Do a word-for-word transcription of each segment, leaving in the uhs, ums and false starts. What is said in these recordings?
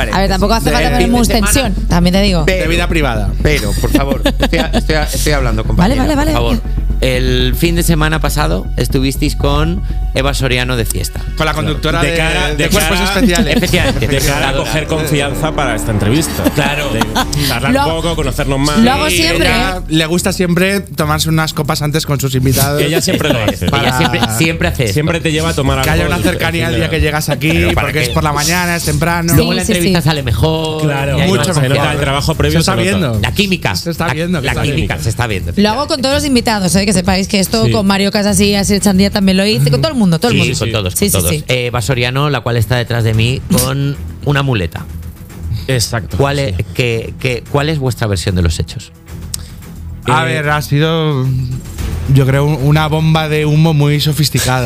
paréntesis. A ver, tampoco hace falta El ver fin de mucha semana, tensión, también te digo. pero- De vida privada. Pero, por favor, estoy, estoy, estoy hablando, compañera. Vale, vale, vale. Por favor. El fin de semana pasado estuvisteis con Eva Soriano de fiesta. Con la conductora De de, cara- de de cuerpos cara- especiales. Efectivamente. De cara a presentadora. coger confianza para esta entrevista. Claro. De charlar Lo- un poco, conocernos más. lo hago Y siempre, ella le gusta siempre tomarse unas copas antes con sus invitados. Ella siempre lo hace. Para- Ella siempre, siempre hace esto. Siempre te lleva a tomar algo. que haya una el- cercanía el el día que llegas aquí, Pero para porque qué. es por la mañana, es temprano. Luego Sí, la sí, entrevista sí. sale mejor. Claro, y hay mucho más se nota confianza. el trabajo previo. Se está nota. viendo. La química. Se está La- viendo que La, está química viendo. se está viendo. Lo hago con todos los invitados, ¿eh? Que sepáis que esto Sí. con Mario Casas y Asier Chandía también lo hice, con todo el mundo, todo el Sí, mundo. con todos, Sí, con sí, todos. sí. Eh, Eva Soriano, la cual está detrás de mí con una muleta. Exacto. ¿Cuál, sí. es, que, que- ¿Cuál es vuestra versión de los hechos? A Eh, ver, ha sido, yo creo, una bomba de humo muy sofisticada.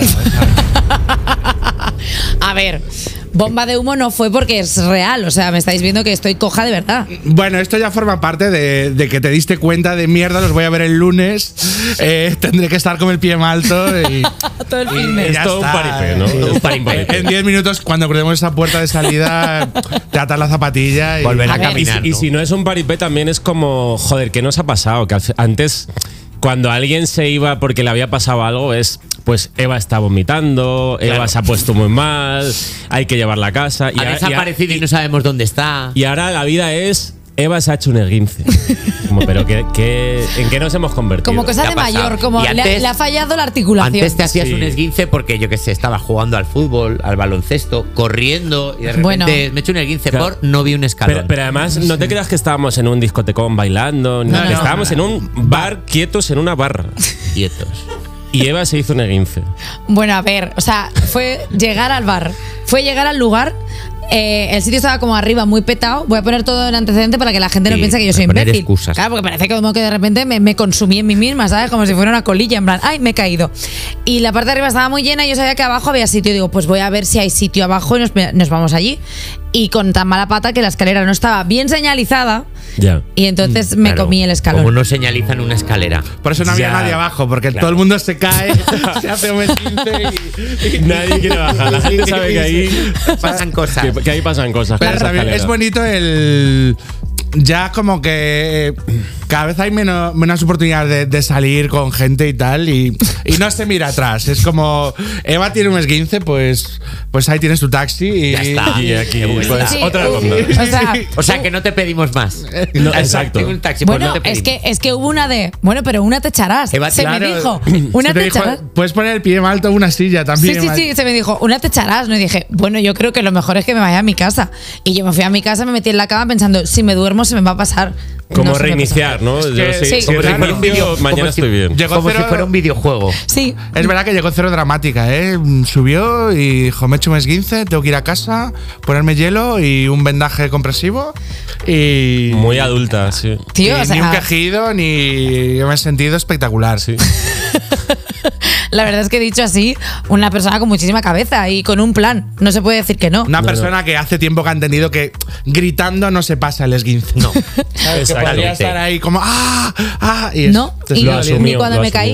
A ver, bomba de humo no fue porque es real, o sea, me estáis viendo que estoy coja de verdad. Bueno, esto ya forma parte de, de que te diste cuenta de mierda, los voy a ver el lunes, eh, tendré que estar con el pie mal alto y, Todo el y filme. Es ya todo un está. paripé, ¿no? Sí. Todo un paripé. En diez minutos, cuando crucemos esa puerta de salida, te atas la zapatilla y Volver a A ver. Y si, caminar. y ¿no? si no es un paripé, también es como, joder, ¿qué nos ha pasado? Que al fi- antes, cuando alguien se iba porque le había pasado algo, es, pues Eva está vomitando, Eva Claro. se ha puesto muy mal, hay que llevarla a casa. Ha a- desaparecido y, no sabemos dónde está. y ahora la vida es, Eva se ha hecho un esguince. Como, pero ¿qué, qué, ¿en qué nos hemos convertido? Como cosa ¿Qué ha de pasado? mayor, como Y le, ha- antes- le ha fallado la articulación. Antes te hacías Sí. un esguince porque, yo qué sé, estaba jugando al fútbol, al baloncesto, corriendo y de repente Bueno. me he hecho un esguince Claro. por no vi un escalón. Pero, pero además, no te creas que estábamos en un discotecón bailando, ni- No, no, estábamos en un bar quietos en una barra. Quietos. Y Eva se hizo un esguince. Bueno, a ver, o sea, fue llegar al bar, fue llegar al lugar. eh, el sitio estaba como arriba, muy petado. Voy a poner todo en antecedente para que la gente no Sí, piense que yo soy para poner imbécil. excusas. Claro, porque parece como que de repente me, me consumí en mí misma, ¿sabes? Como si fuera una colilla, en plan, ¡ay, me he caído! Y la parte de arriba estaba muy llena y yo sabía que abajo había sitio. Digo, pues voy a ver si hay sitio abajo y nos, nos vamos allí. Y con tan mala pata que la escalera no estaba bien señalizada Ya. y entonces me Claro, comí el escalón. Como no señalizan una escalera. por eso no había Ya. nadie abajo, porque Claro. todo el mundo se cae, se hace un esguince y, y- Nadie quiere bajar. La gente sabe que ahí Pasan cosas. que, que ahí pasan cosas. Pero con esa también escalera. es bonito el. Ya como que eh, cada vez hay menos, menos oportunidades de, de salir con gente y tal, y, y no se mira atrás. Es como, Eva tiene un esguince, pues, pues ahí tienes tu taxi y. Ya está. Y aquí, Qué bueno. pues, Sí, otra uh, ronda. O sea, O sea, que no te pedimos más. No, exacto. Tengo un taxi, pues bueno, no te es pedimos. que, es que hubo una de. Bueno, pero una te echarás. Eva, Se me claro. dijo, Se una te te dijo, echarás. puedes poner el pie mal alto en una silla Sí, también. sí, sí, se me dijo, una te echarás. No, y dije, bueno, yo creo que lo mejor es que me vaya a mi casa. Y yo me fui a mi casa, me metí en la cama pensando, si me duermo se me va a pasar. Como No se me reiniciar, ¿no? que- Yo sí, sí, si como si reinicio, fuera un vídeo- mañana como si- estoy bien. Llegó Como cero- si fuera un videojuego. pasa. Sí. Es verdad que llegó cero dramática, ¿eh? Subió y dijo, me he hecho un esguince, tengo que ir a casa, ponerme hielo y un vendaje compresivo. Y. Muy adulta, sí. Tío, y o sea, ni un quejido, ni. Me he sentido espectacular. Sí. la verdad es que dicho así, una persona con muchísima cabeza y con un plan. No se puede decir que no. Una No, persona que hace tiempo que ha entendido que gritando no se pasa el esguince. No. ¿Sabes? Que podría Exactamente. estar ahí como ¡ah! ¡ah! Y es- No, te y lo sale ni asumió, cuando lo me caí,